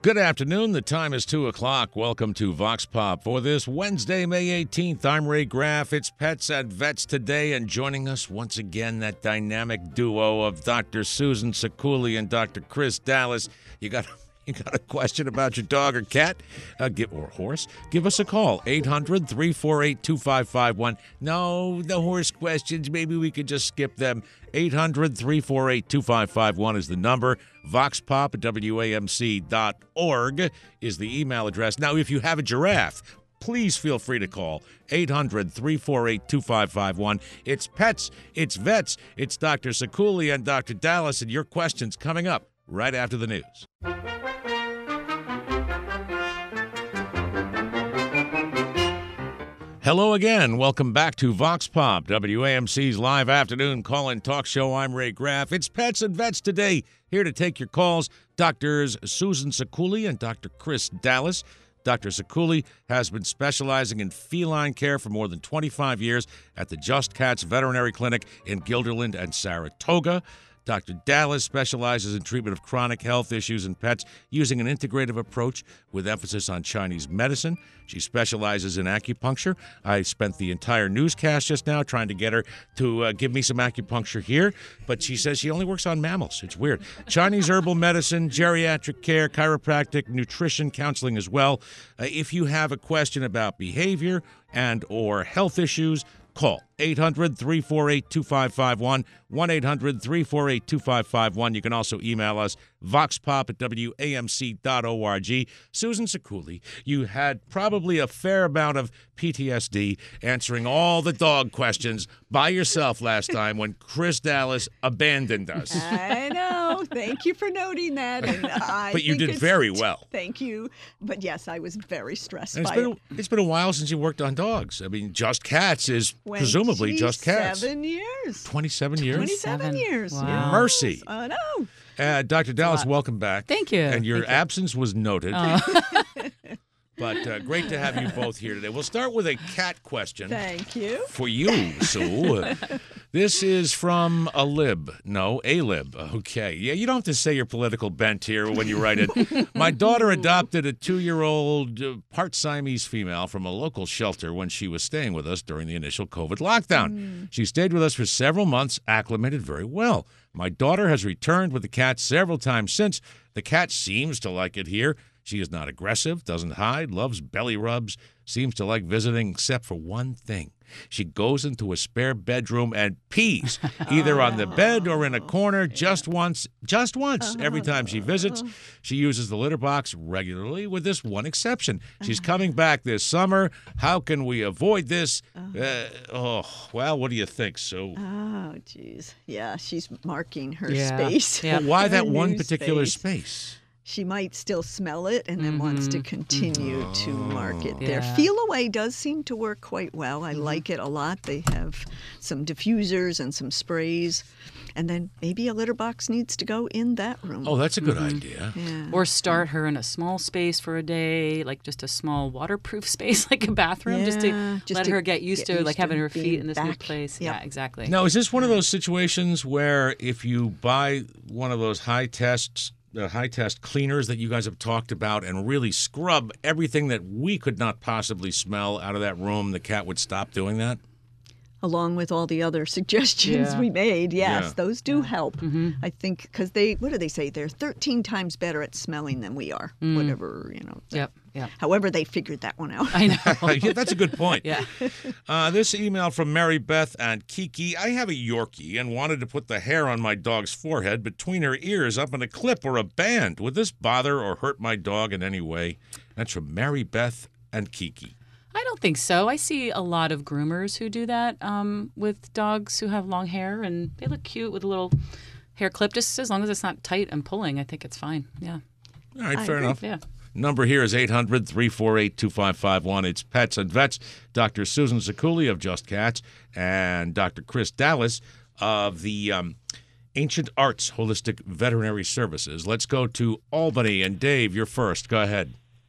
Good afternoon. The time is 2 o'clock. Welcome to Vox Pop. For this Wednesday, May 18th, I'm Ray Graff. It's Pets and Vets today, and joining us once again, that dynamic duo of Dr. Susan Sakuli and Dr. Chris Dallas. You got a question about your dog or cat or horse? Give us a call, 800-348-2551. No, the horse questions, maybe we could just skip them. 800-348-2551 is the number. VoxPop at WAMC.org is the email address. Now, if you have a giraffe, please feel free to call 800-348-2551. It's Pets, it's Vets, it's Dr. Sakuli and Dr. Dallas, and your questions coming up right after the news. Hello again. Welcome back to Vox Pop, WAMC's live afternoon call-in talk show. I'm Ray Graff. It's Pets and Vets today. Here to take your calls, Drs. Susan Sakuli and Dr. Chris Dallas. Dr. Sakuli has been specializing in feline care for more than 25 years at the Just Cats Veterinary Clinic in Guilderland and Saratoga. Dr. Dallas specializes in treatment of chronic health issues in pets using an integrative approach with emphasis on Chinese medicine. She specializes in acupuncture. I spent the entire newscast just now trying to get her to give me some acupuncture here, but she says she only works on mammals. It's weird. Chinese herbal medicine, geriatric care, chiropractic, nutrition, counseling as well. If you have a question about behavior and or health issues, call 800-348-2551, 1-800-348-2551. You can also email us, voxpop at WAMC.org. Susan Sakuli, you had probably a fair amount of PTSD answering all the dog questions by yourself last time when Chris Dallas abandoned us. I know. Thank you for noting that. And but you did very well. Thank you. But yes, I was very stressed by it. It's been a while since you worked on dogs. I mean, Just Cats is presumably Just Cats. 7 years. 27 years? 27 years. Wow. Yes. Mercy. I know. Dr. Dallas, welcome back. Thank you. And your Thank you. absence was noted. Oh. But great to have you both here today. We'll start with a cat question. Thank you. For you, Sue. This is from a lib. No, a lib. Okay. Yeah, you don't have to say your political bent here when you write it. My daughter adopted a 2-year-old part Siamese female from a local shelter when she was staying with us during the initial COVID lockdown. She stayed with us for several months, acclimated very well. My daughter has returned with the cat several times since. The cat seems to like it here. She is not aggressive, doesn't hide, loves belly rubs, seems to like visiting except for one thing. She goes into a spare bedroom and pees, either on the bed or in a corner just once, every time she visits. She uses the litter box regularly with this one exception. She's coming back this summer. How can we avoid this? Well, what do you think, Sue? Oh, geez. Yeah, she's marking her Yeah. space. Yeah. Why Her that one new particular space. space? She might still smell it and then wants to continue to mark it there. Yeah. Feel Away does seem to work quite well. I like it a lot. They have some diffusers and some sprays. And then maybe a litter box needs to go in that room. Oh, that's a good idea. Yeah. Or start her in a small space for a day, like just a small waterproof space, like a bathroom, just to let her get used to like having her feet being in this new back. place. Yep. Yeah, exactly. Now, is this one of those situations where if you buy one of those high test cleaners that you guys have talked about and really scrub everything that we could not possibly smell out of that room, the cat would stop doing that? Along with all the other suggestions Yeah. we made, yes, Yeah. those do help. I think because what do they say? They're 13 times better at smelling than we are. Whatever, Yep. However they figured that one out. I know. Yeah, that's a good point. Yeah. This email from Mary Beth and Kiki. I have a Yorkie and wanted to put the hair on my dog's forehead between her ears up in a clip or a band. Would this bother or hurt my dog in any way? That's from Mary Beth and Kiki. I don't think so. I see a lot of groomers who do that with dogs who have long hair, and they look cute with a little hair clip. Just as long as it's not tight and pulling, I think it's fine. Yeah. All right, fair enough. Yeah. Number here is 800-348-2551. It's Pets and Vets. Dr. Susan Sakuli of Just Cats and Dr. Chris Dallas of the Ancient Arts Holistic Veterinary Services. Let's go to Albany. And Dave, you're first. Go ahead.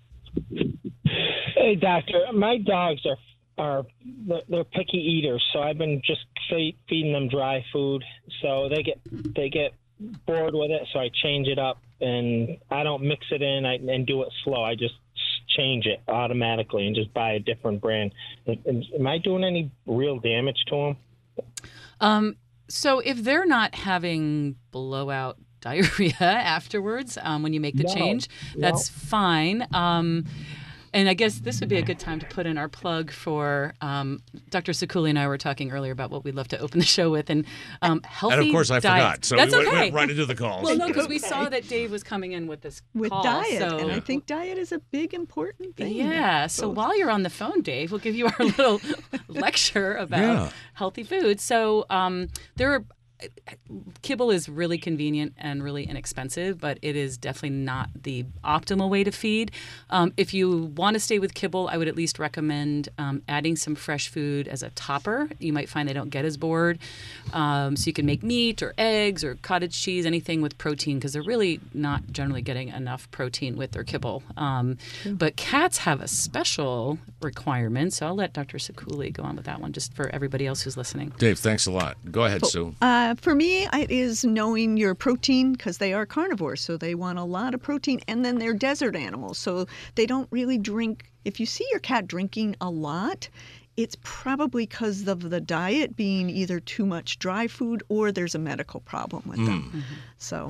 Hey, doctor, my dogs are they're picky eaters, so I've been just feeding them dry food. So they get bored with it, so I change it up. and I don't mix it in and do it slow. I just change it automatically and just buy a different brand. Am I doing any real damage to them? So if they're not having blowout diarrhea afterwards, when you make the change, that's fine. And I guess this would be a good time to put in our plug for Dr. Sekuli and I were talking earlier about what we'd love to open the show with, and healthy And of course I forgot, diet. so That's we okay. went right into the calls. Well, no, because we saw that Dave was coming in with this With call, diet, so and I think diet is a big important thing. yeah. So while you're on the phone, Dave, we'll give you our little lecture about healthy food. So there are. Kibble is really convenient and really inexpensive, but it is definitely not the optimal way to feed. If you want to stay with kibble, I would at least recommend adding some fresh food as a topper. You might find they don't get as bored. So you can make meat or eggs or cottage cheese, anything with protein, because they're really not generally getting enough protein with their kibble. But cats have a special requirement, so I'll let Dr. Sekuli go on with that one, just for everybody else who's listening. Dave, thanks a lot. Go ahead, Sue. For me, it is knowing your protein, because they are carnivores, so they want a lot of protein. And then they're desert animals, so they don't really drink. If you see your cat drinking a lot, it's probably because of the diet being either too much dry food or there's a medical problem with them. Mm-hmm. So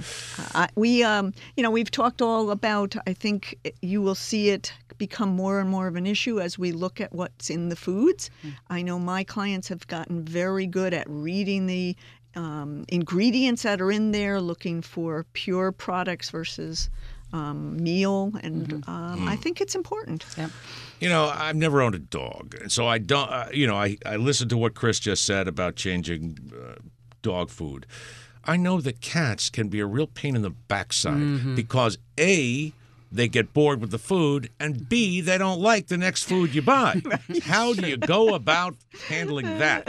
we've talked all about, I think you will see it become more and more of an issue as we look at what's in the foods. I know my clients have gotten very good at reading the ingredients that are in there, looking for pure products versus meal, and I think it's important. Yep. You know, I've never owned a dog, so I don't. I listened to what Chris just said about changing dog food. I know that cats can be a real pain in the backside because A, they get bored with the food, and B, they don't like the next food you buy. Right. How do you go about handling that?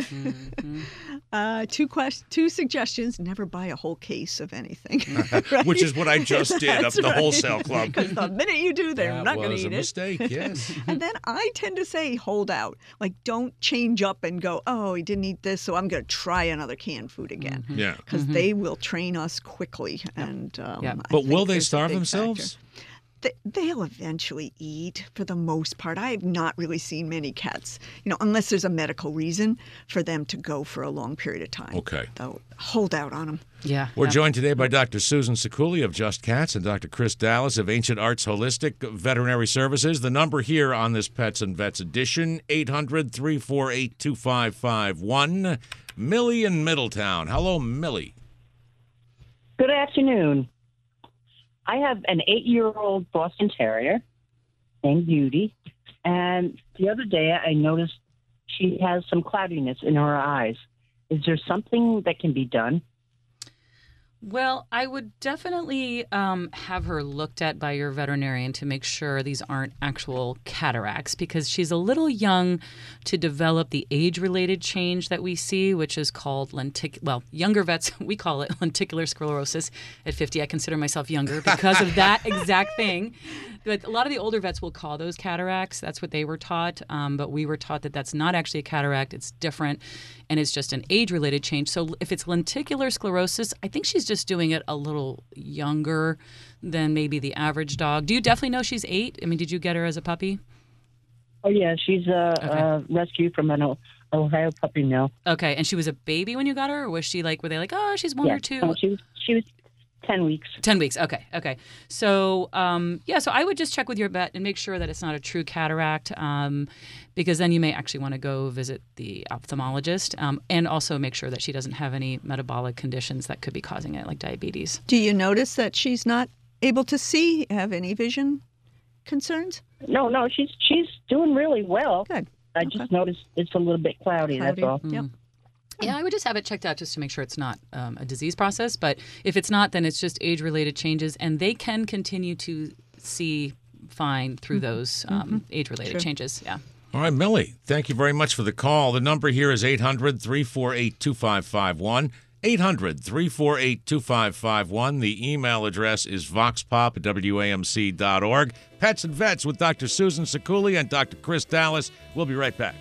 Two suggestions. Never buy a whole case of anything. Right? Which is what I just did up at the wholesale club. Because the minute you do, they're not going to eat it. That was a mistake, yes. And then I tend to say, hold out. Like, don't change up and go, oh, he didn't eat this, so I'm going to try another canned food again. Yeah. Because they will train us quickly. And But will they starve themselves? Factor. They'll eventually eat for the most part. I have not really seen many cats, unless there's a medical reason for them to go for a long period of time. Okay. They'll hold out on them. Yeah. We're joined today by Dr. Susan Sekuli of Just Cats and Dr. Chris Dallas of Ancient Arts Holistic Veterinary Services. The number here on this Pets and Vets edition, 800-348-2551. Millie in Middletown. Hello, Millie. Good afternoon. I have an 8-year-old Boston Terrier named Beauty, and the other day I noticed she has some cloudiness in her eyes. Is there something that can be done? Well, I would definitely have her looked at by your veterinarian to make sure these aren't actual cataracts, because she's a little young to develop the age-related change that we see, which is called younger vets, we call it lenticular sclerosis. At 50, I consider myself younger because of that exact thing. But a lot of the older vets will call those cataracts. That's what they were taught. But we were taught that that's not actually a cataract. It's different, and it's just an age-related change. So if it's lenticular sclerosis, I think she's just doing it a little younger than maybe the average dog. Do you definitely know she's 8? I mean, did you get her as a puppy? Oh, yeah. She's a rescue from an Ohio puppy mill. Okay. And she was a baby when you got her? Or was she were they like, oh, she's 1 or 2? No, she was 10 weeks. 10 weeks. Okay. So, so I would just check with your vet and make sure that it's not a true cataract, because then you may actually want to go visit the ophthalmologist, and also make sure that she doesn't have any metabolic conditions that could be causing it, like diabetes. Do you notice that she's not able to see, have any vision concerns? No, she's doing really well. Good. I just noticed it's a little bit cloudy. That's all. Yep. Yeah, I would just have it checked out just to make sure it's not a disease process. But if it's not, then it's just age-related changes, and they can continue to see fine through those age-related changes. Yeah. All right, Millie, thank you very much for the call. The number here is 800-348-2551. 800-348-2551. The email address is voxpop@wamc.org. Pets and Vets with Dr. Susan Sekuli and Dr. Chris Dallas. We'll be right back.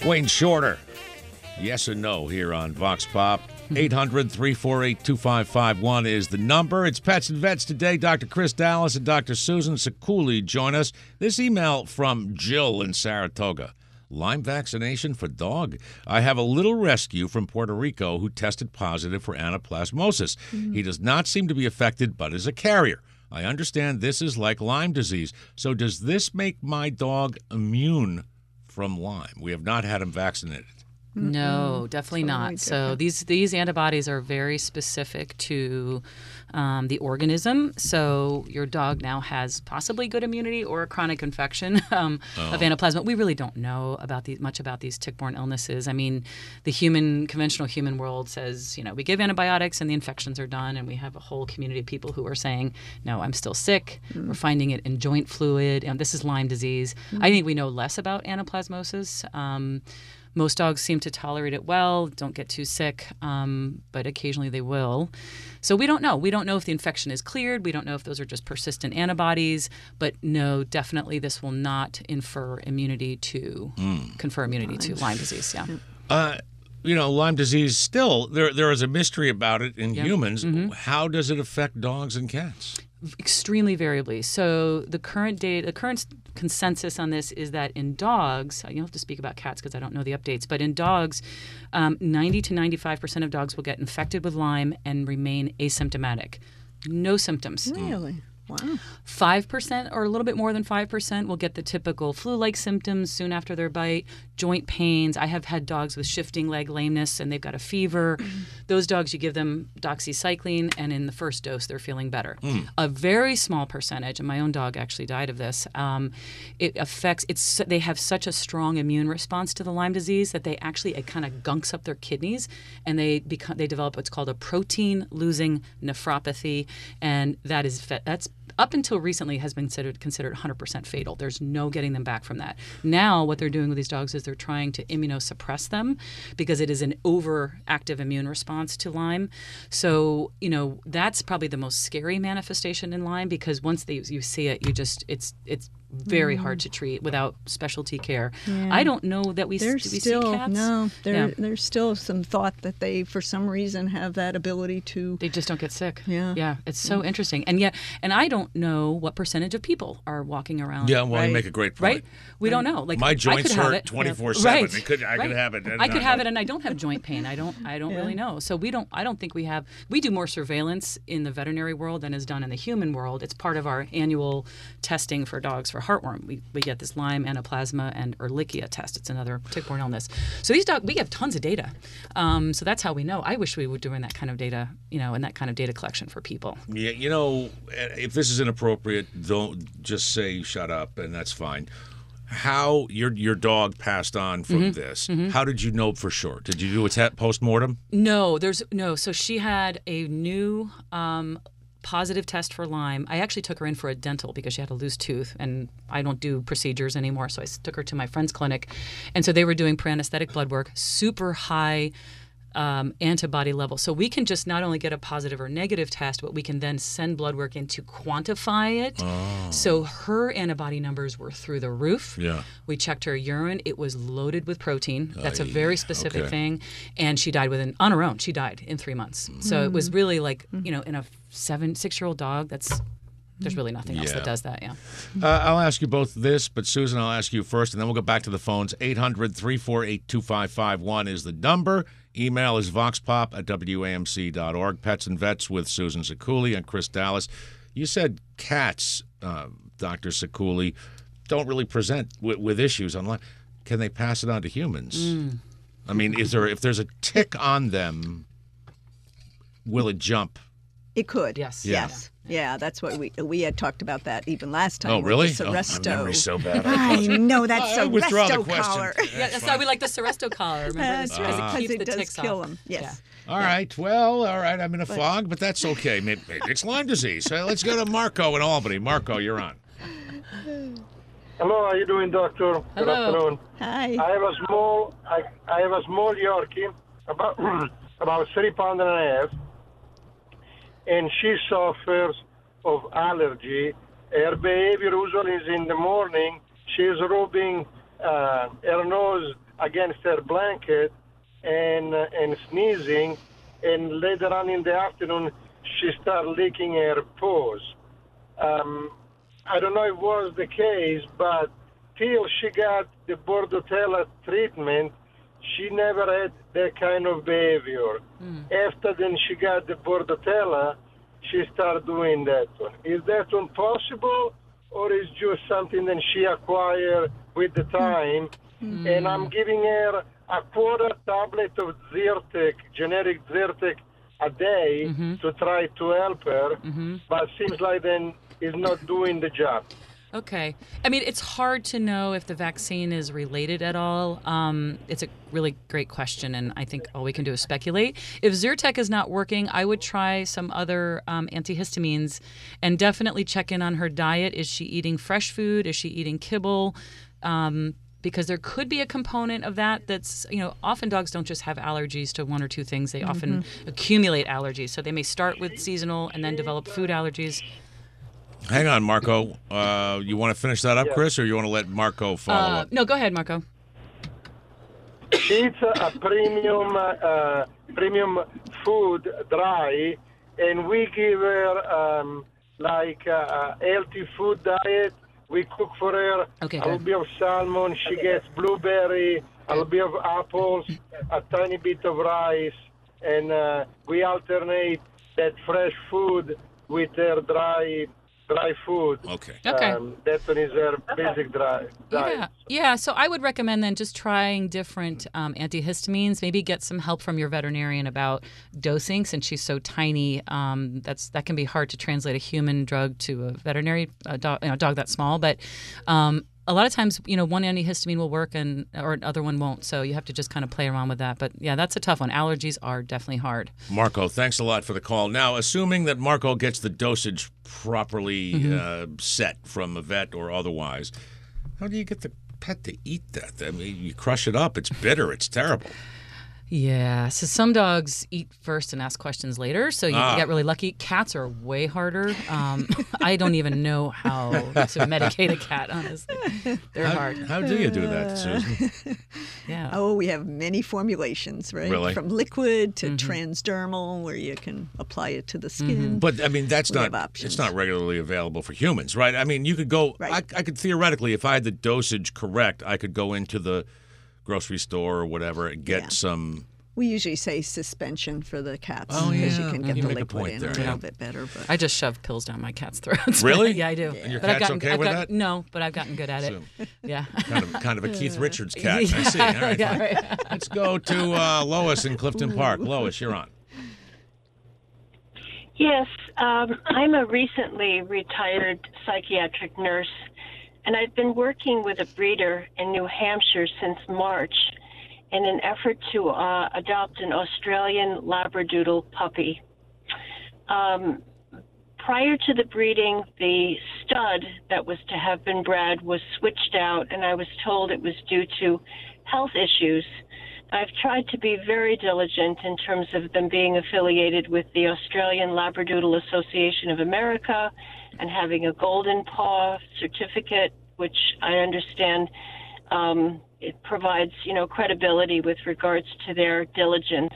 Wayne Shorter. Yes or no here on Vox Pop. 800-348-2551 is the number. It's Pets and Vets today. Dr. Chris Dallas and Dr. Susan Sakuli join us. This email from Jill in Saratoga. Lyme vaccination for dog. I have a little rescue from Puerto Rico who tested positive for anaplasmosis. He does not seem to be affected, but is a carrier. I understand this is like Lyme disease. So does this make my dog immune from Lyme? We have not had him vaccinated. No, definitely not. So these antibodies are very specific to the organism. So your dog now has possibly good immunity or a chronic infection of anaplasma. We really don't know about much about these tick-borne illnesses. I mean, the conventional human world says, we give antibiotics and the infections are done, and we have a whole community of people who are saying, no, I'm still sick. We're finding it in joint fluid. This is Lyme disease. I think we know less about anaplasmosis. Most dogs seem to tolerate it well, don't get too sick, but occasionally they will. So we don't know. We don't know if the infection is cleared. We don't know if those are just persistent antibodies. But no, definitely this will not confer immunity to Lyme disease. Yeah. Lyme disease still, there is a mystery about it in humans. How does it affect dogs and cats? Extremely variably. So the current consensus on this is that in dogs, you'll have to speak about cats because I don't know the updates, but in dogs, 90 to 95% of dogs will get infected with Lyme and remain asymptomatic. No symptoms. Really? Wow. 5% or a little bit more than 5% will get the typical flu-like symptoms soon after their bite, joint pains. I have had dogs with shifting leg lameness and they've got a fever. Those dogs, you give them doxycycline and in the first dose they're feeling better. A very small percentage, and my own dog actually died of this, they have such a strong immune response to the Lyme disease that it kind of gunks up their kidneys and they develop what's called a protein-losing nephropathy, and that's up until recently has been considered 100% fatal. There's no getting them back from that. Now what they're doing with these dogs is they're trying to immunosuppress them because it is an overactive immune response to Lyme. So, that's probably the most scary manifestation in Lyme because once you see it, it's very hard to treat without specialty care. Yeah. I don't know that we see cats. No, there's still some thought that they, for some reason, have that ability to. They just don't get sick. Yeah, it's so interesting, and I don't know what percentage of people are walking around. Yeah, well, you make a great point. Right, we don't know. Like my joints hurt 24/7. Right. I could have it. I could have it, and I don't have joint pain. I don't really know. So I don't think we have. We do more surveillance in the veterinary world than is done in the human world. It's part of our annual testing for dogs for heartworm. We get this Lyme, anaplasma, and Ehrlichia test. It's another tick-borne illness. So these dogs, we have tons of data. So that's how we know. I wish we were doing that kind of data, and that kind of data collection for people. Yeah, if this is inappropriate, don't just say shut up, and that's fine. How your dog passed on from this? How did you know for sure? Did you do a post-mortem? No, So she had a new positive test for Lyme. I actually took her in for a dental because she had a loose tooth, and I don't do procedures anymore, so I took her to my friend's clinic. And so they were doing pre-anesthetic blood work, super high antibody level. So we can just not only get a positive or negative test, but we can then send blood work in to quantify it. Oh. So her antibody numbers were through the roof. Yeah. We checked her urine. It was loaded with protein. That's a very specific thing. And she died on her own. She died in 3 months. So it was really like, in a 6-year-old dog, there's really nothing else that does that, I'll ask you both this, but Susan, I'll ask you first, and then we'll go back to the phones. 800-348-2551 is the number. Email is voxpop@wamc.org. Pets and Vets with Susan Sakuli and Chris Dallas. You said cats, Dr. Sakuli, don't really present with issues online. Can they pass it on to humans? I mean, if there's a tick on them, will it jump? It could. Yes. Yeah, that's what we had talked about that even last time. Oh, really? With the Seresto. My memory's so bad. I know that Seresto collar. That's why we like the Seresto collar. Remember? That's right, because it does kill them. Yes. Yeah. All right. I'm in a fog, but that's okay. Maybe it's Lyme disease. So let's go to Marco in Albany. Marco, you're on. Hello, how you doing, doctor? Hello. Good afternoon. Hi. I have a small Yorkie, about 3 pounds and a half, and she suffers of allergy. Her behavior usually is in the morning. She's rubbing her nose against her blanket and sneezing, and later on in the afternoon she started licking her paws. I don't know if it was the case, but till she got the Bordetella treatment, she never had that kind of behavior. After then she got the Bordetella, she started doing that one. Is that one possible, or is just something that she acquired with the time? And I'm giving her a quarter tablet of Zyrtec, generic Zyrtec, a day to try to help her, but seems like then is not doing the job. Okay. I mean, it's hard to know if the vaccine is related at all. It's a really great question, and I think all we can do is speculate. If Zyrtec is not working, I would try some other antihistamines and definitely check in on her diet. Is she eating fresh food? Is she eating kibble? Because there could be a component of that that's, often dogs don't just have allergies to one or two things. They often accumulate allergies. So they may start with seasonal and then develop food allergies. Hang on, Marco. You want to finish that up, Chris, or you want to let Marco follow up? No, go ahead, Marco. She eats a premium food, dry, and we give her like a healthy food diet. We cook for her a little bit of salmon. She gets blueberry, a little bit of apples, a tiny bit of rice, and we alternate that fresh food with her dry food. Okay. That one is her basic diet. Yeah. So I would recommend then just trying different antihistamines. Maybe get some help from your veterinarian about dosing, since she's so tiny. That can be hard to translate a human drug to a veterinary dog that small. But a lot of times, one antihistamine will work or another one won't. So you have to just kind of play around with that. But yeah, that's a tough one. Allergies are definitely hard. Marco, thanks a lot for the call. Now, assuming that Marco gets the dosage properly set from a vet or otherwise, how do you get the pet to eat that? I mean, you crush it up. It's bitter. It's terrible. Yeah. So some dogs eat first and ask questions later. So you get really lucky. Cats are way harder. I don't even know how to medicate a cat, honestly. They're hard. How do you do that, Susan? Yeah. Oh, we have many formulations, right? Really? From liquid to transdermal, where you can apply it to the skin. But I mean, We have options. it's not regularly available for humans, right? I mean, you could go. Right. I could theoretically, if I had the dosage correct, I could go into the grocery store or whatever and get some. We usually say suspension for the cats Oh, because yeah. you can get You the make a liquid point in there, a yeah. little bit better. But I just shove pills down my cat's throats. Really? Yeah, I do. And your But cat's okay with that? No, but I've gotten good at it. Yeah. Kind of a Keith Richards cat. I see. All right, Yeah, fine. right. Let's go to Lois in Clifton Park. Lois, you're on. Yes, I'm a recently retired psychiatric nurse, and I've been working with a breeder in New Hampshire since March in an effort to adopt an Australian Labradoodle puppy. Prior to the breeding, the stud that was to have been bred was switched out, and I was told it was due to health issues. I've tried to be very diligent in terms of them being affiliated with the Australian Labradoodle Association of America and having a Golden Paw certificate, which I understand it provides, credibility with regards to their diligence.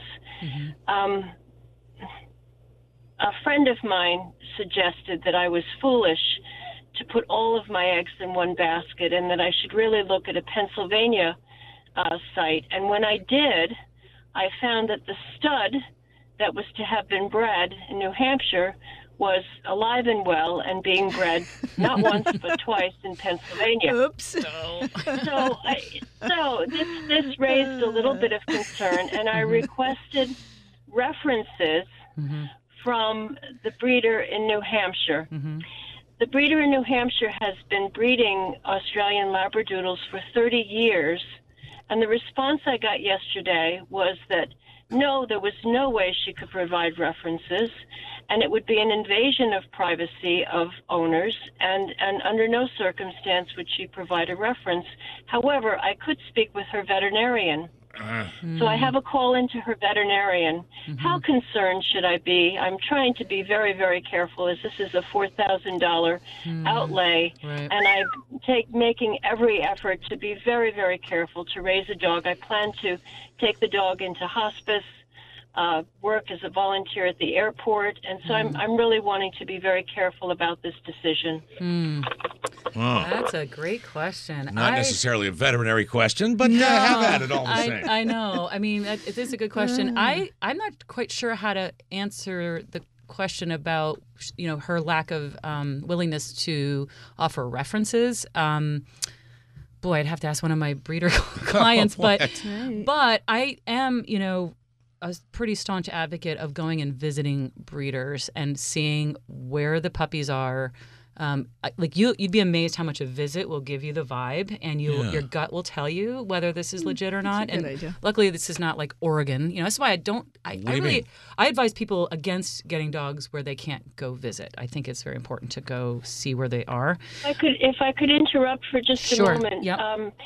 A friend of mine suggested that I was foolish to put all of my eggs in one basket and that I should really look at a Pennsylvania site. And when I did, I found that the stud that was to have been bred in New Hampshire was alive and well and being bred not once but twice in Pennsylvania. oops. So this raised a little bit of concern, and I requested references from the breeder in New Hampshire. The breeder in New Hampshire has been breeding Australian Labradoodles for 30 years, and the response I got yesterday was that no, there was no way she could provide references, and it would be an invasion of privacy of owners, and under no circumstance would she provide a reference. However, I could speak with her veterinarian. So I have a call into her veterinarian. How concerned should I be? I'm trying to be very, very careful, as this is a $4,000 outlay, Right. and I'm making every effort to be very, very careful to raise a dog. I plan to take the dog into hospice, work as a volunteer at the airport, and so I'm really wanting to be very careful about this decision. Oh, That's a great question. not necessarily a veterinary question, but have at it all the same. I know. I mean, it is a good question. I'm not quite sure how to answer the question about her lack of willingness to offer references. Boy, I'd have to ask one of my breeder clients, but I am a pretty staunch advocate of going and visiting breeders and seeing where the puppies are. You'd be amazed how much a visit will give you the vibe, and your gut will tell you whether this is legit or not. That's a good And idea. luckily, this is not like Oregon. That's why I advise people against getting dogs where they can't go visit. I think it's very important to go see where they are. If I could interrupt for just a moment. Yep.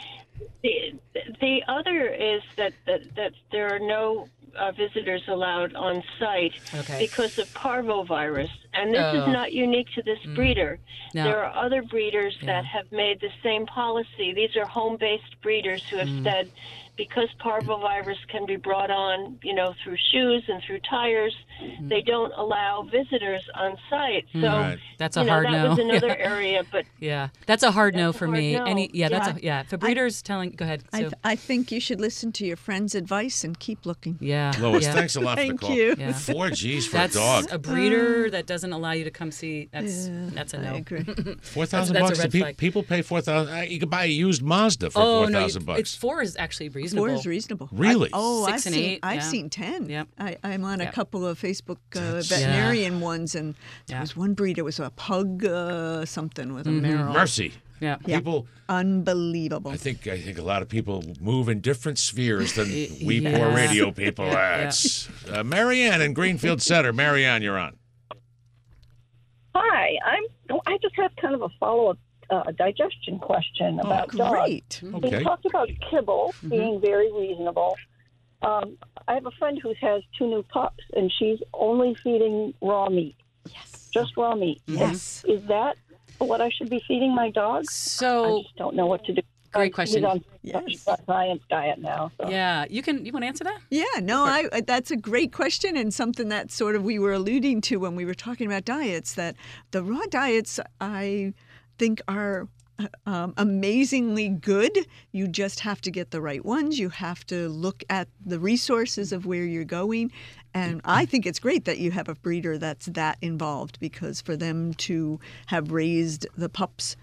The other is that there are no visitors allowed on site because of parvovirus. And this is not unique to this breeder. No. There are other breeders that have made the same policy. These are home-based breeders who have said, because parvovirus can be brought on, through shoes and through tires, they don't allow visitors on site. So that's a hard that no. was another area, but that's a hard no That's a for hard me. no. If a breeder's telling, go ahead. So, I think you should listen to your friend's advice and keep looking. Lois, thanks a lot for the Thank call. you. Yeah. 4 G's for That's a dog. a breeder that doesn't allow you to come see. That's a no. I agree. $4,000 that's a bucks. red flag. People pay $4,000. You could buy a used Mazda for $4,000 It's 4 is actually reasonable. 4 is reasonable. Really? I've 6 and seen 8, I've seen 10. Yep. I'm on a Yep. couple of Facebook veterinarian ones, and there was one breed. It was a pug something with a marrow. Mercy. Yeah. People, Unbelievable. I think a lot of people move in different spheres than we Yes. poor radio people. Yeah. It's Marianne in Greenfield Center. Marianne, you're on. Hi, I just have kind of a follow-up digestion question about dogs. Great. Okay. We talked about kibble being very reasonable. I have a friend who has 2 new pups, and she's only feeding raw meat. Yes. Just raw meat. Yes. Is that what I should be feeding my dog? I So, just don't know what to do. Great question. He's on Yes. science diet now. So. yeah, you want to answer that? Yeah, no, that's a great question, and something that sort of we were alluding to when we were talking about diets, that the raw diets, I think, are amazingly good. You just have to get the right ones. You have to look at the resources of where you're going. And I think it's great that you have a breeder that's that involved, because for them to have raised the pups,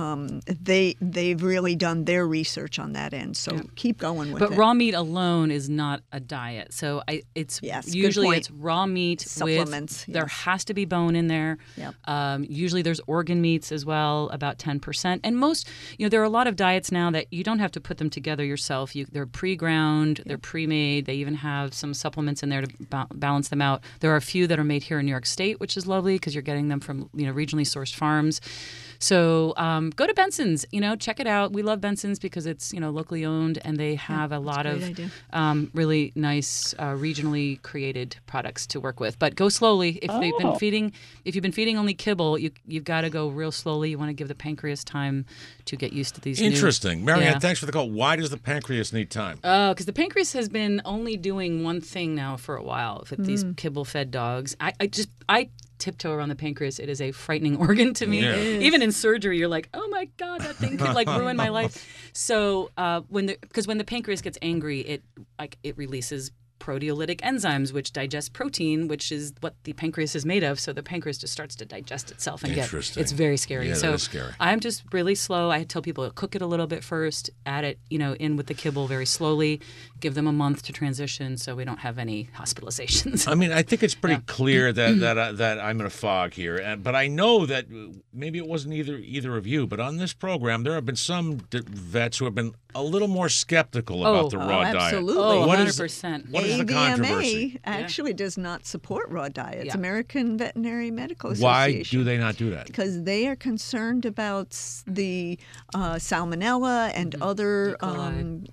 they've really done their research on that end. So keep going with it. But raw meat alone is not a diet. So it's Yes, good usually point. it's raw meat Supplements, with there yes. has to be bone in there. Yep. Usually there's organ meats as well, about 10%. And most, there are a lot of diets now that you don't have to put them together yourself. They're pre-ground, they're pre-made. They even have some supplements in there to balance them out. There are a few that are made here in New York State, which is lovely because you're getting them from regionally sourced farms. So go to Benson's, check it out. We love Benson's because it's, locally owned, and they have a lot of really nice regionally created products to work with. But go slowly. If you've been feeding only kibble, you've got to go real slowly. You want to give the pancreas time to get used to these Interesting. Marianne, Yeah. thanks for the call. Why does the pancreas need time? Because the pancreas has been only doing one thing now for a while with these kibble-fed dogs. I tiptoe around the pancreas. It is a frightening organ to me. Yeah. Even in surgery, you're like, oh my God, that thing could ruin my life. So when the pancreas gets angry, it releases proteolytic enzymes, which digest protein, which is what the pancreas is made of. So the pancreas just starts to digest itself and it's very scary. Yeah, so that is scary. I'm just really slow. I tell people to cook it a little bit first, add it, in with the kibble very slowly, give them a month to transition so we don't have any hospitalizations. I mean, I think it's pretty clear that I'm in a fog here, but I know that maybe it wasn't either of you, but on this program there have been some vets who have been a little more skeptical about the raw diet. absolutely. Oh, What is- 100%. What is the controversy? AVMA actually does not support raw diets. Yeah. American Veterinary Medical Why Association. do they not do that? Because they are concerned about the salmonella and other E. coli.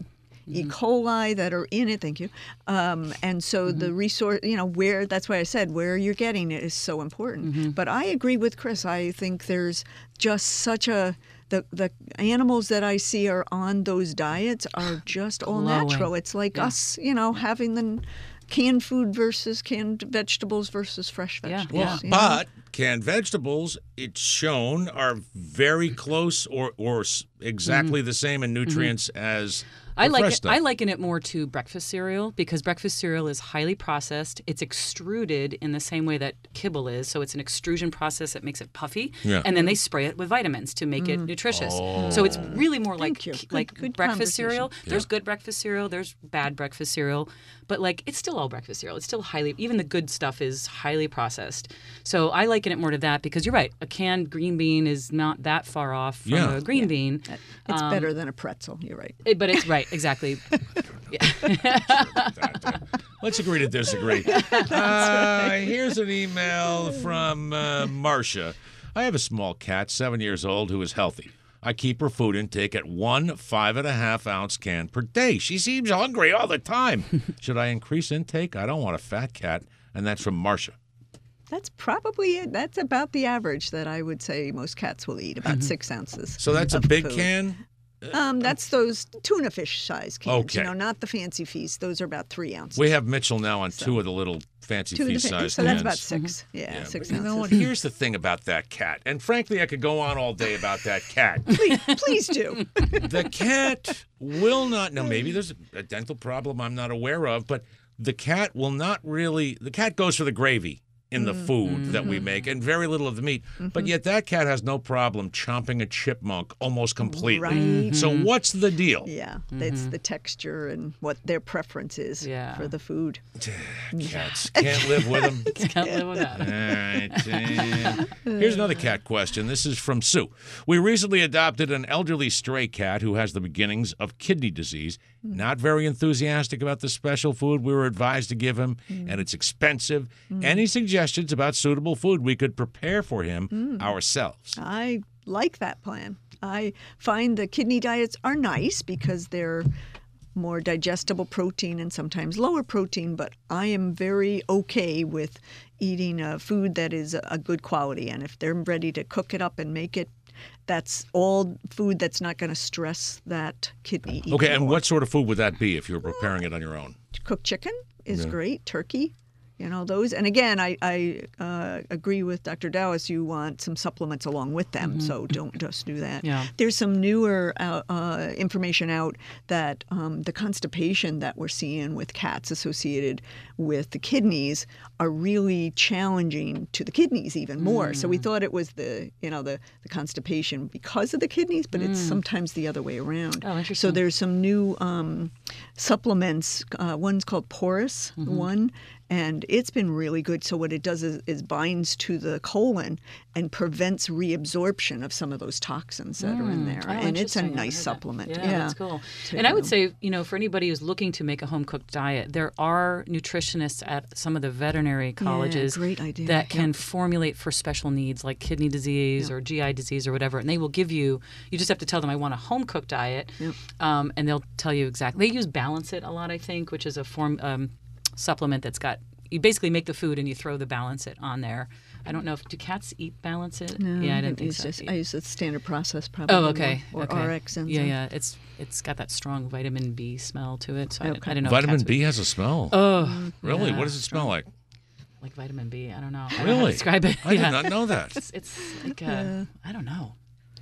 E. coli that are in it. Thank you. And so the resource, where, that's why I said where you're getting it is so important. But I agree with Chris. I think there's just such the animals that I see are on those diets are just all Glowing. natural. It's like us, having the canned food versus canned vegetables versus fresh vegetables. But canned vegetables, it's shown, are very close or exactly the same in nutrients as I the like fresh it. stuff. I liken it more to breakfast cereal because breakfast cereal is highly processed. It's extruded in the same way that kibble is, so it's an extrusion process that makes it puffy, Yeah. and then they spray it with vitamins to make it nutritious. So it's really more like you. like Good breakfast conversation. cereal. There's good breakfast cereal. There's bad breakfast cereal, but like it's still all breakfast cereal. It's still even the good stuff is highly processed. So I liken it more to that because you're right. A canned green bean is not that far off from a green bean. It's better than a pretzel. You're right. But it's right, exactly. Let's agree to disagree. Here's an email from Marcia. I have a small cat, 7 years old, who is healthy. I keep her food intake at 1 5.5-ounce can per day. She seems hungry all the time. Should I increase intake? I don't want a fat cat. And that's from Marcia. That's probably it. That's about the average that I would say most cats will eat, about 6 ounces. So that's a of big food. can? That's those tuna fish size cans. Okay. Not the fancy feast. Those are about 3 ounces. We have Mitchell now on two of the little fancy Two of the feast fa- size So cans. that's about 6. Yeah, Yeah, 6 but ounces. you know what? Here's the thing about that cat. And frankly, I could go on all day about that cat. Please do. The cat will not. Now, maybe there's a dental problem I'm not aware of, but the cat will not really. The cat goes for the gravy in the food that we make and very little of the meat. But yet that cat has no problem chomping a chipmunk almost completely. Right. So what's the deal? Yeah, it's the texture and what their preference is for the food. Cats can't live with them. Can't live without it. All right. Here's another cat question. This is from Sue. We recently adopted an elderly stray cat who has the beginnings of kidney disease. Not very enthusiastic about the special food we were advised to give him, and it's expensive. Any suggestions about suitable food we could prepare for him ourselves? I like that plan. I find the kidney diets are nice because they're more digestible protein and sometimes lower protein, but I am very okay with eating a food that is a good quality. And if they're ready to cook it up and make it, that's all food that's not going to stress that kidney. Okay, even and more. what sort of food would that be if you were preparing it on your own? Cooked chicken is great. Turkey, those. And again, I agree with Dr. Dowis. You want some supplements along with them, so don't just do that. Yeah. There's some newer information out that the constipation that we're seeing with cats associated with the kidneys are really challenging to the kidneys even more. So we thought it was the constipation because of the kidneys, but it's sometimes the other way around. Oh, interesting. So there's some new supplements. One's called Porous One, and it's been really good. So what it does is binds to the colon and prevents reabsorption of some of those toxins that are in there. Oh, And it's a interesting. I nice heard that. supplement. Yeah, Yeah, that's cool. And I would say, for anybody who's looking to make a home-cooked diet, there are nutritionists at some of the veterinary colleges great idea. that can formulate for special needs like kidney disease or GI disease or whatever. And they will give you just have to tell them, I want a home-cooked diet. And they'll tell you exactly. They use Balance It a lot, I think, which is a supplement that's got, you basically make the food and you throw the Balance It on there. I don't know do cats eat Balance It? No, Yeah, I didn't think use so. I use the standard process probably. Oh, okay. Or okay. RX enzyme. Yeah. It's got that strong vitamin B smell to it. So I didn't know. Vitamin cats would- B has a smell. Oh, Really? yeah. What does it smell like? Like vitamin B. I don't know. I don't know how Really? to describe it. I did not know that. It's like I don't know.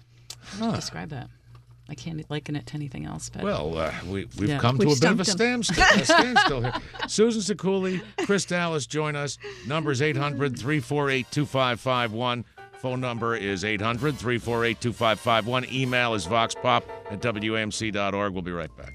How to describe that? I can't liken it to anything else. But Well, we've Yeah. come to We've a bit of a stumped standstill here. Susan Sikuli, Chris Dallas join us. Number's 800-348-2551. Phone number is 800-348-2551. Email is voxpop@wamc.org. We'll be right back.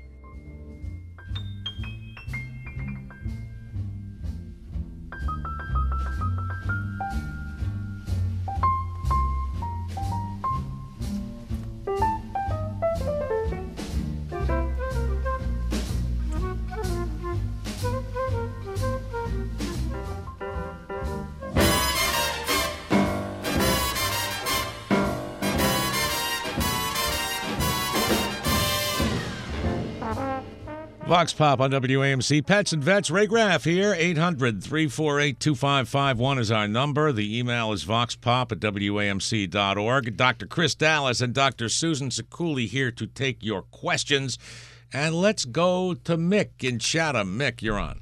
Vox Pop on WAMC. Pets and Vets. Ray Graff here. 800-348-2551 is our number. The email is voxpop@wamc.org. Dr. Chris Dallas and Dr. Susan Sekuli here to take your questions. And let's go to Mick in Chatham. Mick, you're on.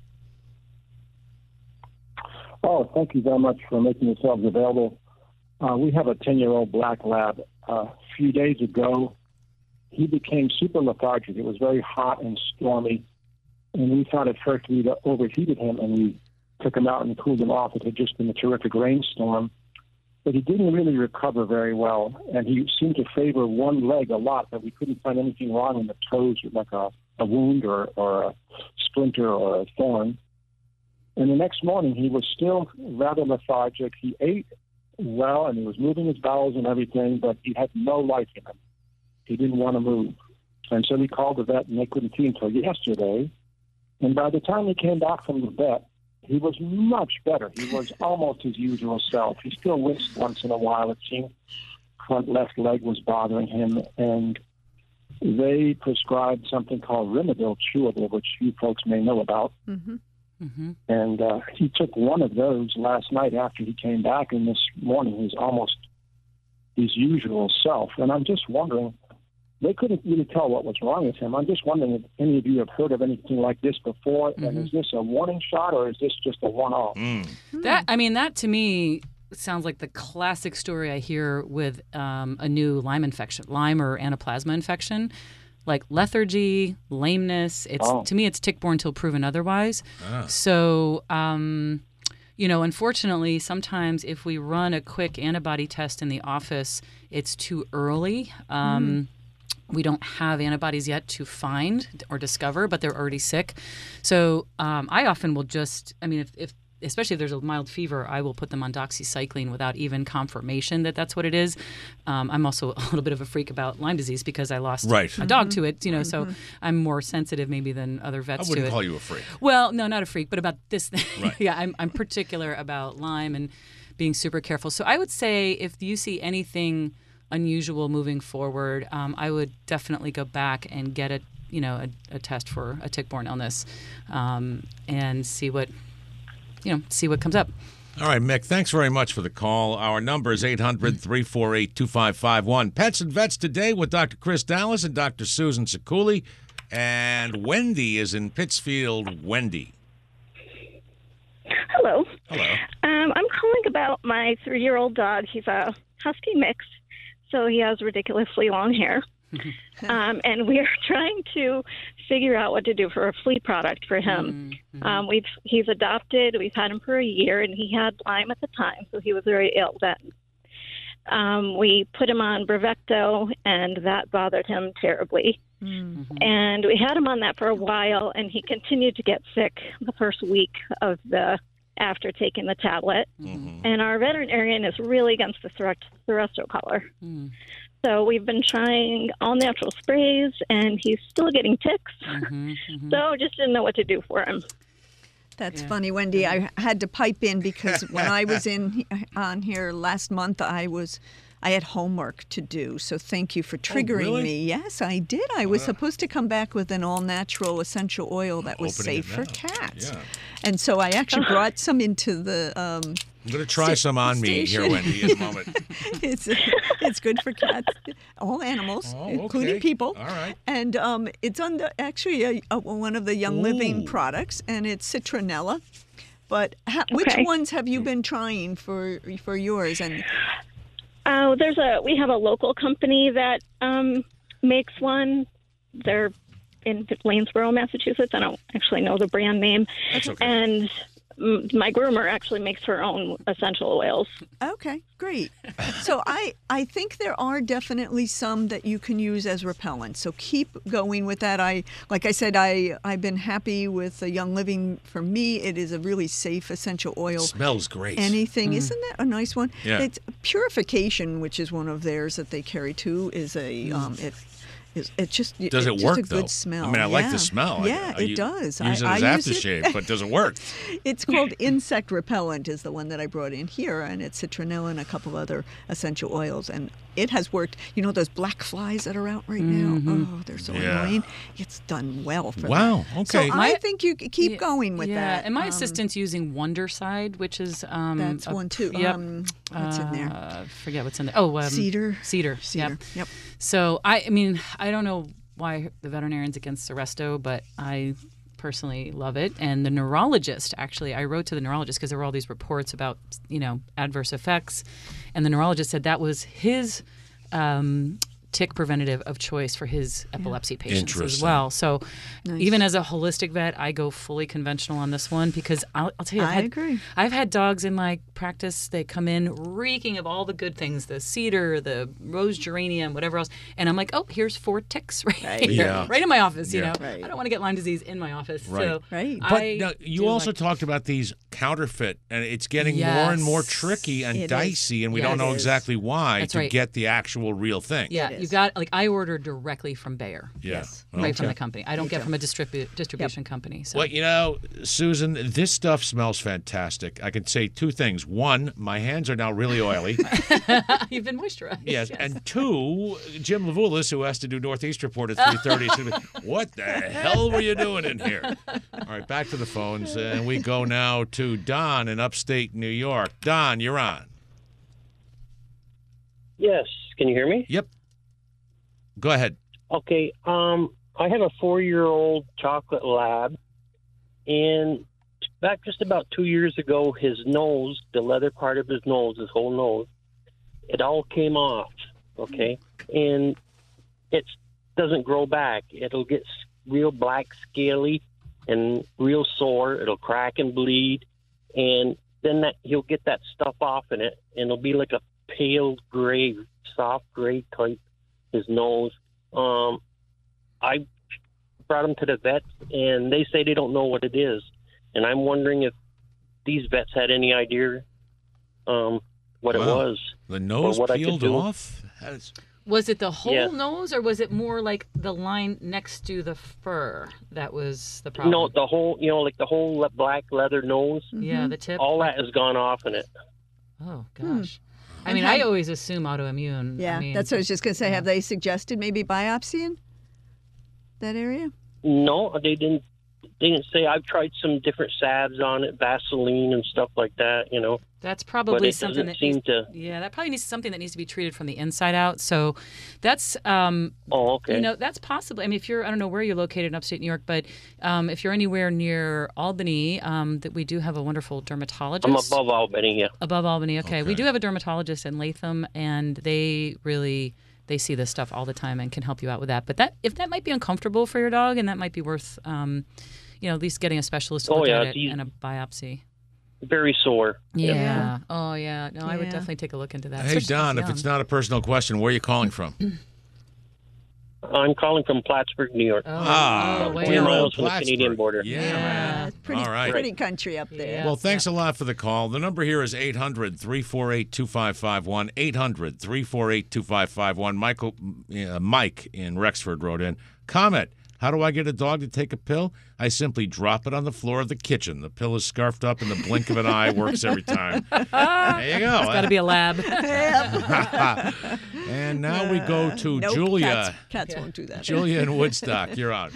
Oh, thank you very much for making yourselves available. We have a 10-year-old black lab. A few days ago, he became super lethargic. It was very hot and stormy, and we thought at first we'd overheated him, and we took him out and cooled him off. It had just been a terrific rainstorm, but he didn't really recover very well, and he seemed to favor one leg a lot, but we couldn't find anything wrong in the toes, like a wound or a splinter or a thorn. And the next morning, he was still rather lethargic. He ate well, and he was moving his bowels and everything, but he had no life in him. He didn't want to move. And so we called the vet, and they couldn't see him until yesterday. And by the time he came back from the vet, he was much better. He was almost his usual self. He still winced once in a while, it seemed. Front left leg was bothering him, and they prescribed something called Rimadyl chewable, which you folks may know about. Mm-hmm. Mm-hmm. And he took one of those last night after he came back, and this morning he's almost his usual self. And I'm just wondering, they couldn't really tell what was wrong with him. I'm just wondering if any of you have heard of anything like this before, and is this a warning shot, or is this just a one-off? That to me sounds like the classic story I hear with a new Lyme infection, Lyme or Anaplasma infection. Like lethargy, lameness. To me, it's tick-borne till proven otherwise. So, unfortunately, sometimes if we run a quick antibody test in the office, it's too early. We don't have antibodies yet to find or discover, but they're already sick. So I often will just, if especially if there's a mild fever, I will put them on doxycycline without even confirmation that that's what it is. I'm also a little bit of a freak about Lyme disease because I lost a dog to it, so I'm more sensitive maybe than other vets to it. I wouldn't call you a freak. Well, no, not a freak, but about this thing. Right. Yeah, I'm particular about Lyme and being super careful. So I would say if you see anything unusual moving forward, I would definitely go back and get a test for a tick-borne illness and see what comes up. All right, Mick, thanks very much for the call. Our number is 800-348-2551. Pets and Vets today with Dr. Chris Dallas and Dr. Susan Sekuli. And Wendy is in Pittsfield. Wendy. Hello. Hello. I'm calling about my 3-year-old dog. He's a husky mix, so he has ridiculously long hair. And we are trying to figure out what to do for a flea product for him. He's adopted. We've had him for a year, and he had Lyme at the time, so he was very ill then. We put him on Bravecto, and that bothered him terribly. And we had him on that for a while, and he continued to get sick the first week after taking the tablet. And our veterinarian is really against the Seresto collar. So we've been trying all natural sprays, and he's still getting ticks. So just didn't know what to do for him. That's funny, Wendy. I had to pipe in because when I was on here last month, I had homework to do. So thank you for triggering me. Yes, I did. I was supposed to come back with an all-natural essential oil that was safe for cats. Yeah. And so I actually brought some into the I'm going to try some on me here, Wendy, in a moment. It's good for cats, all animals, including people. All right. And it's on one of the Young Living products, and it's citronella. But which ones have you been trying for yours? And we have a local company that makes one. They're in Lanesboro, Massachusetts. I don't actually know the brand name. That's okay. And my groomer actually makes her own essential oils. Okay, great. So I think there are definitely some that you can use as repellents. So keep going with that. Like I said, I've been happy with the Young Living. For me, it is a really safe essential oil. Smells great. Anything. Isn't that a nice one? Yeah. It's Purification, which is one of theirs that they carry too, is It's just Does it it's work, just a though? good smell. I mean, I like the smell. Yeah, it does. Use it I as use aftershave, but does it work? It's called Insect Repellent is the one that I brought in here, and it's citronella and a couple other essential oils, and it has worked. You know those black flies that are out right now? Oh, they're so annoying. It's done well for Wow, that. okay. So I think you keep going with that. And my assistant's using Wondercide, which is that's one too. Yep. What's in there? I forget what's in there. Oh, Cedar. Cedar. Yep. So I mean, I don't know why the veterinarian's against Seresto, but I personally love it. And the neurologist, actually, I wrote to the neurologist because there were all these reports about, adverse effects, and the neurologist said that was his tick preventative of choice for his epilepsy patients as well. So even as a holistic vet, I go fully conventional on this one because I'll tell you, I agree. I've had dogs in my practice, they come in reeking of all the good things, the cedar, the rose geranium, whatever else. And I'm like, oh, here's 4 ticks right here, right in my office, you know. Right. I don't want to get Lyme disease in my office. Right. So But now, you also talked about these counterfeit, and it's getting more and more tricky and dicey, and we don't know exactly why to get the actual real thing. Yeah, you got, I order directly from Bayer. Yes. Right from the company. I don't get from a distribution company. So. Well, Susan, this stuff smells fantastic. I can say 2 things. 1, my hands are now really oily. You've been moisturized. Yes. And 2, Jim Levulis, who has to do Northeast Report at 3:30, should be, what the hell were you doing in here? All right, back to the phones. And we go now to Don in upstate New York. Don, you're on. Yes. Can you hear me? Yep. Go ahead. Okay. I have a 4-year-old chocolate lab, and back just about 2 years ago, his nose, the leather part of his nose, his whole nose, it all came off. Okay, and it doesn't grow back. It'll get real black, scaly, and real sore. It'll crack and bleed, and then he'll get that stuff off in it, and it'll be like a pale gray, soft gray type. His nose. I brought him to the vet, and they say they don't know what it is. And I'm wondering if these vets had any idea what it was. The nose peeled off? Was it the whole nose, or was it more like the line next to the fur that was the problem? No, the whole, like the whole black leather nose. Yeah, the tip. All that has gone off in it. Oh, gosh. I mean, I always assume autoimmune. Yeah, I mean, that's what I was just going to say. Have they suggested maybe biopsying that area? No, they didn't. They didn't say. I've tried some different salves on it, Vaseline and stuff like that. That's probably but something that seem to. Yeah, that probably needs something that needs to be treated from the inside out. So that's okay. That's possibly. I mean, if you're, I don't know where you're located in upstate New York, but if you're anywhere near Albany, that we do have a wonderful dermatologist. I'm above Albany, yeah. Above Albany, okay. We do have a dermatologist in Latham, and they see this stuff all the time and can help you out with that. But if that might be uncomfortable for your dog, and that might be worth, at least getting a specialist to look at it and a biopsy. Very sore. Yeah. Oh, yeah. No, I would definitely take a look into that. Hey, Don, if it's not a personal question, where are you calling from? I'm calling from Plattsburgh, New York. Way 20 out. miles from the Canadian border. Yeah. It's pretty country up there. Well, thanks a lot for the call. The number here is 800-348-2551, 800-348-2551. Mike in Rexford wrote in, comment, how do I get a dog to take a pill? I simply drop it on the floor of the kitchen. The pill is scarfed up in the blink of an eye. Works every time. There you go. It's got to be a lab. And now we go to Julia. Cats won't do that. Julia in Woodstock. You're on.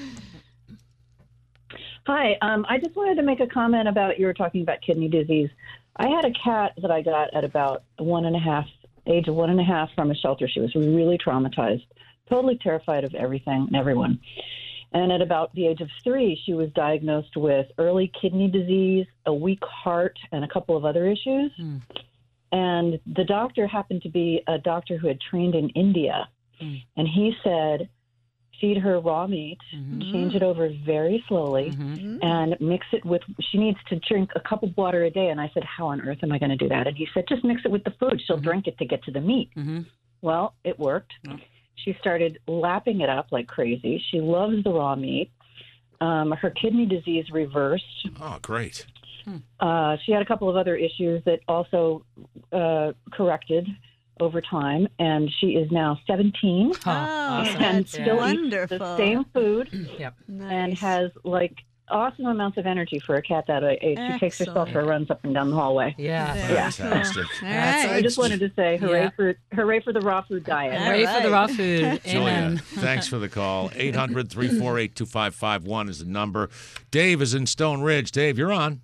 Hi. I just wanted to make a comment about, you were talking about kidney disease. I had a cat that I got at about age of 1.5 from a shelter. She was really traumatized, totally terrified of everything and everyone. And at about the age of 3, she was diagnosed with early kidney disease, a weak heart, and a couple of other issues. And the doctor happened to be a doctor who had trained in India. And he said, feed her raw meat, change it over very slowly, and mix it with, she needs to drink a cup of water a day. And I said, how on earth am I going to do that? And he said, just mix it with the food. She'll drink it to get to the meat. Well, it worked. She started lapping it up like crazy. She loves the raw meat. Her kidney disease reversed. Oh, great. She had a couple of other issues that also corrected. over time, and she is now 17 awesome. and that's still wonderful. eats the same food Yep. and has awesome amounts of energy for a cat that age. She takes herself for runs up and down the hallway. Yeah. Fantastic. All right. I just wanted to say hooray for the raw food diet. Hooray for the raw food. Julia, Amen. thanks for the call. 800-348-2551 is the number. Dave is in Stone Ridge. Dave, you're on.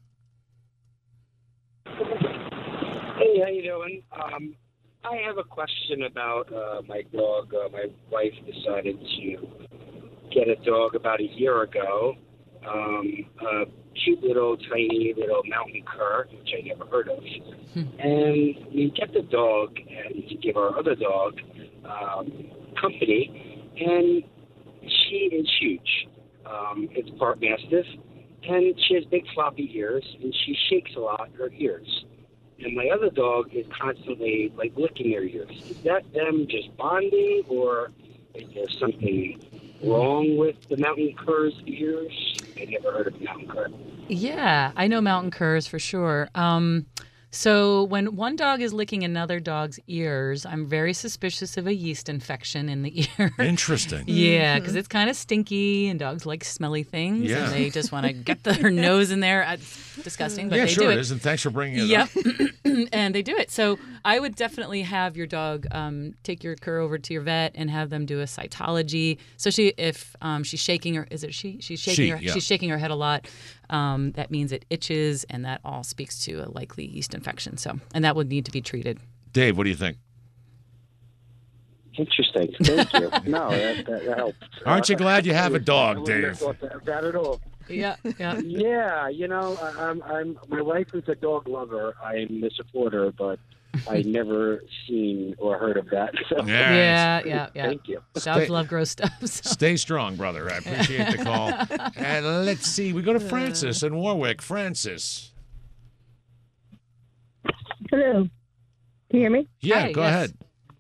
Hey, how you doing? I have a question about my dog. My wife decided to get a dog about a year ago. A cute little tiny little mountain cur, which I never heard of. And we kept the dog and to give our other dog company, and she is huge. It's part mastiff, and she has big floppy ears, and she shakes a lot her ears. And my other dog is constantly licking their ears. Is that them just bonding, or is there something wrong with the mountain cur's ears? I never heard of mountain cur. Yeah, I know mountain curs for sure. So when one dog is licking another dog's ears, I'm very suspicious of a yeast infection in the ear. Interesting. Yeah, because it's kind of stinky, and dogs like smelly things, Yeah. and they just want to get their nose in there. It's disgusting, but Yeah, they sure do it it. is, and thanks for bringing it up. Yep, and they do it. So I would definitely have your dog take your cur over to your vet and have them do a cytology. So if she's shaking her, is it she? She's shaking she's shaking her head a lot. That means it itches, and that all speaks to a likely yeast infection. So, and that would need to be treated. Dave, what do you think? Interesting. Thank you. No, that helps. Aren't you glad you have a dog, I wouldn't have Dave? thought that at all. Yeah. Yeah, I'm my wife is a dog lover. I'm a supporter, but I never seen or heard of that. So. Yeah. Thank you. Dogs love gross stuff. So. Stay strong, brother. I appreciate the call. And let's see. We go to Francis in Warwick. Francis. Hello. Can you hear me? Yeah, go ahead.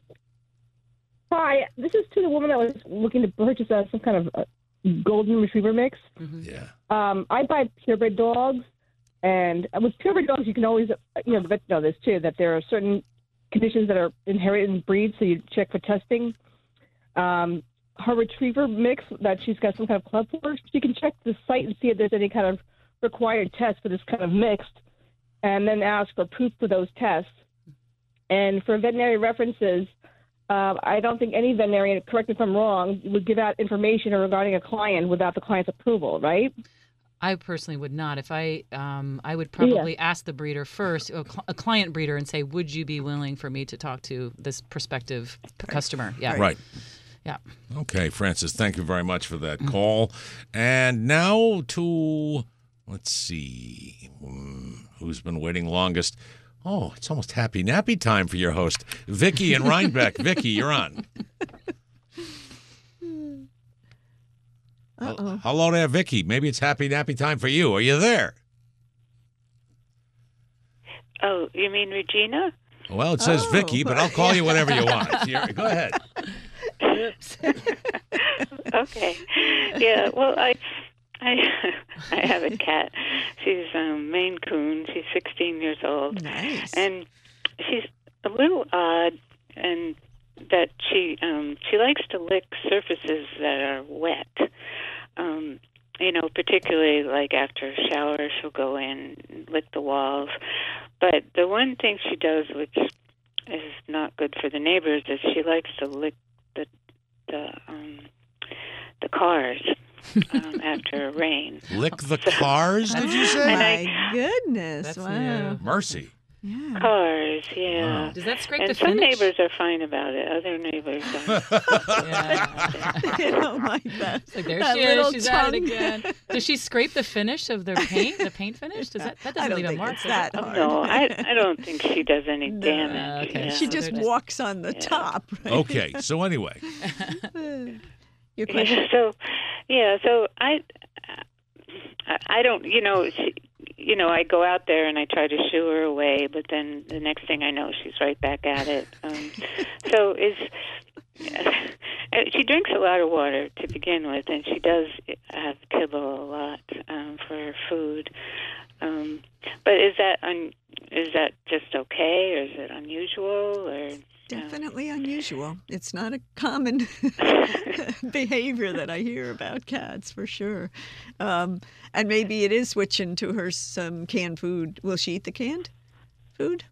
Hi. This is to the woman that was looking to purchase some kind of golden retriever mix. Yeah. I buy purebred dogs, and with purebred dogs, you can always, the vets know this too, that there are certain conditions that are inherited in breeds, so you check for testing. Her retriever mix that she's got some kind of club for, she can check the site and see if there's any kind of required test for this kind of mixed, and then ask for proof for those tests. And for veterinary references, I don't think any veterinarian, correct me if I'm wrong, would give out information regarding a client without the client's approval, right? I personally would not. If I would probably ask the breeder first, a client breeder, and say, would you be willing for me to talk to this prospective customer? Yeah. Right. Yeah. Okay, Francis, thank you very much for that call. And now to, let's see, who's been waiting longest? Oh, it's almost happy nappy time for your host, Vicky in Rhinebeck. Vicky, you're on. Uh-oh. Hello there, Vicky. Maybe it's happy nappy time for you. Are you there? Oh, you mean Regina? Well, it says Vicky, but I'll call you whatever you want. Go ahead. Okay. Yeah, well, I have a cat. She's Maine Coon. She's 16 years old. Nice. And she's a little odd, and that she likes to lick surfaces that are wet. Particularly like after a shower, she'll go in and lick the walls. But the one thing she does, which is not good for the neighbors, is she likes to lick the cars after a rain. Lick the cars, did you say? My goodness. Wow. Mercy. Yeah. Cars, yeah. Wow. Does that scrape and the some finish? neighbors are fine about it. Other neighbors don't. I don't like that. Like, there That she is. little She's at it tongue. again. Does she scrape the finish of their paint? The paint finish? Does that I doesn't don't leave a think mark? it's does that it? hard. No, I don't think she does any damage. Okay. Yeah. She just walks on the top. Right? Okay, so anyway. Your question. So I don't, I go out there and I try to shoo her away, but then the next thing I know, she's right back at it. She drinks a lot of water to begin with, and she does have kibble a lot for her food. But is that is that just okay, or is it unusual, or Definitely unusual. It's not a common behavior that I hear about cats, for sure. And maybe it is switching to her some canned food. Will she eat the canned food?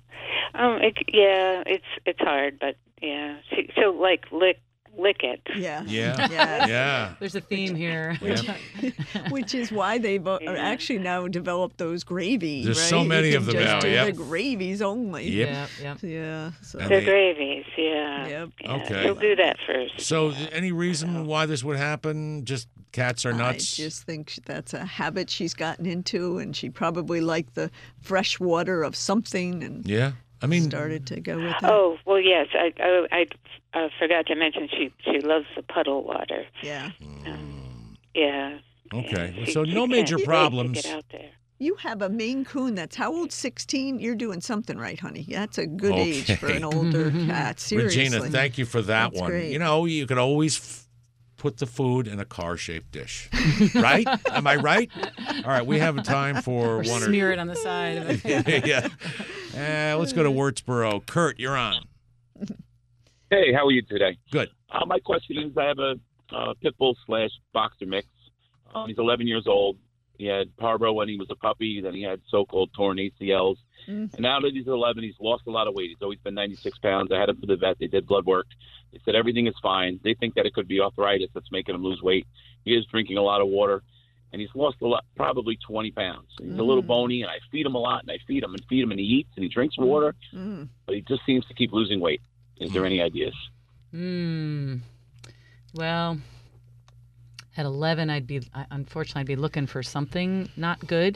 It's hard, but yeah. So like lick it. Yeah. Yeah. There's a theme here. Which is why they've actually now developed those gravies. There's right? so many You of can them just now. do Yep. the gravies only. Yep. Yeah. So. The gravies, yeah. Yep. Okay. You'll do that first. So, any reason why this would happen? Just cats are nuts? I just think that's a habit she's gotten into, and she probably liked the fresh water of something, and Yeah. I mean, started to go with it. Oh, well, yes. I forgot to mention she loves the puddle water. Yeah. Yeah. okay. Yeah. So, She no can't major wait to problems. get out there. You have a Maine Coon that's how old? 16? You're doing something right, honey. That's a good age for an older cat. Seriously. Regina, thank you for that That's one. great. You know, you could always put the food in a car-shaped dish, right? Am I right? All right, we have time for Or one smear it on the side of it. yeah. Let's go to Wurtsboro. Kurt, you're on. Hey, how are you today? Good. My question is, I have a pit bull / boxer mix. He's 11 years old. He had parvo when he was a puppy. Then he had so-called torn ACLs. And now that he's 11, he's lost a lot of weight. He's always been 96 pounds. I had him to the vet. They did blood work. They said everything is fine. They think that it could be arthritis that's making him lose weight. He is drinking a lot of water, and he's lost a lot, probably 20 pounds. He's a little bony, and I feed him a lot, and I feed him, and he eats, and he drinks water, but he just seems to keep losing weight. Is there any ideas? Well, at 11, unfortunately, I'd be looking for something not good.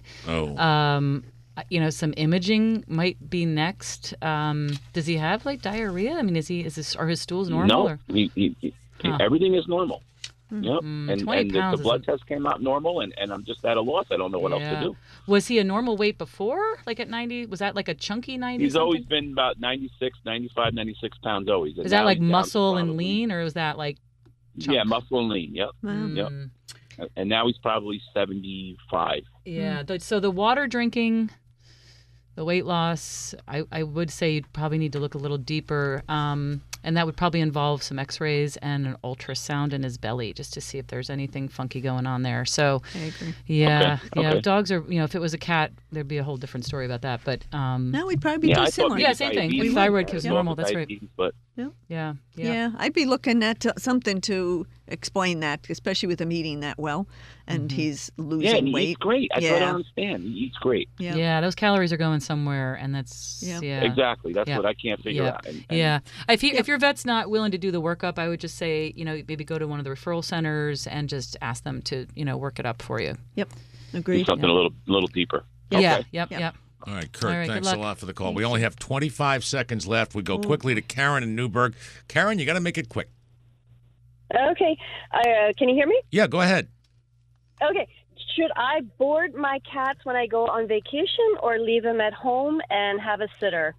Some imaging might be next. Does he have like diarrhea? I mean, are his stools normal? No, he everything is normal. Yep, and the blood test came out normal, and I'm just at a loss. I don't know what else to do. Was he a normal weight before? Like at 90? Was that like a chunky 90? He's always been about 96, 95, 96 pounds always. Is that like muscle and lean, or is that like chunk? Yeah, muscle and lean, yep. Yep. And now he's probably 75. Yeah, so the water drinking, the weight loss, I would say you'd probably need to look a little deeper. And that would probably involve some x-rays and an ultrasound in his belly just to see if there's anything funky going on there. So, I agree. Yeah, Okay. dogs are, if it was a cat, there'd be a whole different story about that. But no, we'd probably be similar. Yeah, same thing. If thyroid was normal, that's right. But Yeah, I'd be looking at something to explain that, especially with him eating that well, and he's losing he weight. eats great. I don't understand. He eats great. Yeah, those calories are going somewhere, and that's Exactly. That's what I can't figure out. And If your vet's not willing to do the workup, I would just say, maybe go to one of the referral centers and just ask them to, work it up for you. Yep, do agreed. something a little deeper. Yeah. Okay. Yep. All right, Kurt, All right, thanks good a luck. lot for the call. We only have 25 seconds left. We go quickly to Karen in Newburgh. Karen, you got to make it quick. Okay. Can you hear me? Yeah, go ahead. Okay. Should I board my cats when I go on vacation or leave them at home and have a sitter?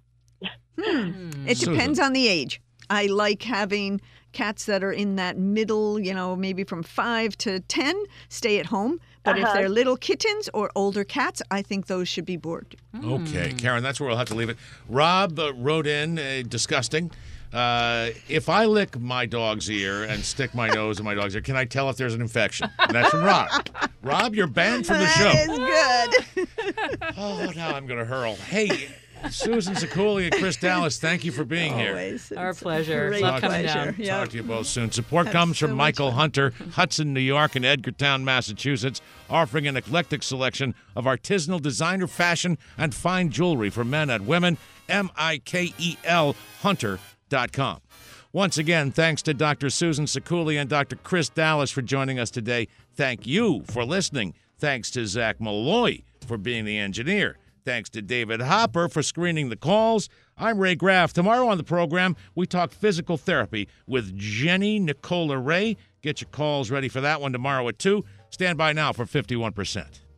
It depends on the age. I like having cats that are in that middle, maybe from 5 to 10, stay at home. But if they're little kittens or older cats, I think those should be boarded. Okay, Karen, that's where we'll have to leave it. Rob wrote in, disgusting. If I lick my dog's ear and stick my nose in my dog's ear, can I tell if there's an infection? And that's from Rob. Rob, you're banned from the show. That is good. Oh, now I'm going to hurl. Hey, Susan Sekuli and Chris Dallas, thank you for being here. Our pleasure. Great Love coming pleasure. down. Talk to you both soon. Support Have comes so from much Michael Hunter, Hudson, New York, and Edgartown, Massachusetts, offering an eclectic selection of artisanal designer fashion and fine jewelry for men and women. MIKEL Hunter.com. Once again, thanks to Dr. Susan Sekuli and Dr. Chris Dallas for joining us today. Thank you for listening. Thanks to Zach Malloy for being the engineer. Thanks to David Hopper for screening the calls. I'm Ray Graff. Tomorrow on the program, we talk physical therapy with Jenny Nicola Ray. Get your calls ready for that one tomorrow at 2. Stand by now for 51%.